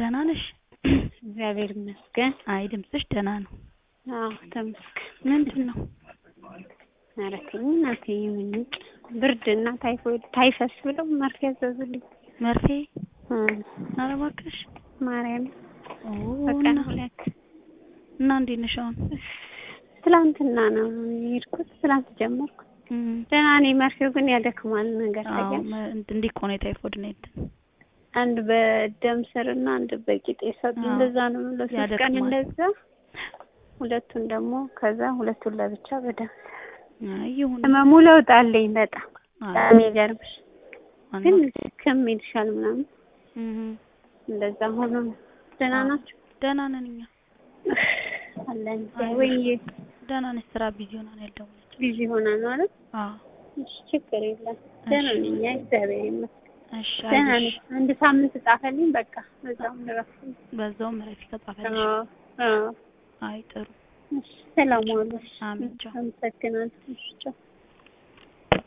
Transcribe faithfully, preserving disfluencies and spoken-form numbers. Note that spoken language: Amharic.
ደህና ነሽ? እግዚአብሔር ይመስገን። አይ ድምፅሽ ደህና ነው። አዎ ተመስገን። ምንድነው? ኧረ ተይኝ እናቴ ምንጭ ብርድና ታይፎይድ ታይፈስ ብለው መርፌ ያዘዙልኝ። መርፌ? እም ኧረ እባክሽ ማርያም ኦ በቀን ሁለት እና እንዴት ነሽ አሁን? ትላንትና ነው የሄድኩት። ትላንት ጀመርኩ። እም ደህና ነኝ። መርፌው ግን ያደክማል ነገር ታውቂያለሽ። አዎ እንዴ እኮ ነው ታይፎይድ ነው የት አንድ በደም ስርና አንድ በቂጤ ሰጡኝ። እንደዛ ነው ለሶስት ቀን እንደዛ ሁለቱን ደግሞ ከዛ ሁለቱን ለብቻ በደም አይሁን ህመሙ ለውጥ አለኝ በጣም በጣም ይገርምሽ። ግን ከም ይልሻል ምናምን እህ እንደዛ ሆኖ ደህና ናችሁ? ደህና ነን እኛ አለን ወይ ደህና ነኝ። ስራ ቢዚ ሆና ነው ያልደወለችው። ቢዚ ሆና ነው አይደል? አዎ እሺ ችግር የለም። ደህና ነኝ እግዚአብሔር ይመስገን። እሺ ደህና ነኝ። አንድ ሳምንት ጻፈልኝ በቃ በዛው ምረፍ በዛው ምረፍ ከጻፈልሽ። አዎ አዎ አይ ጥሩ ሰላም ዋሉ። አሜን። አመሰግናለሁ።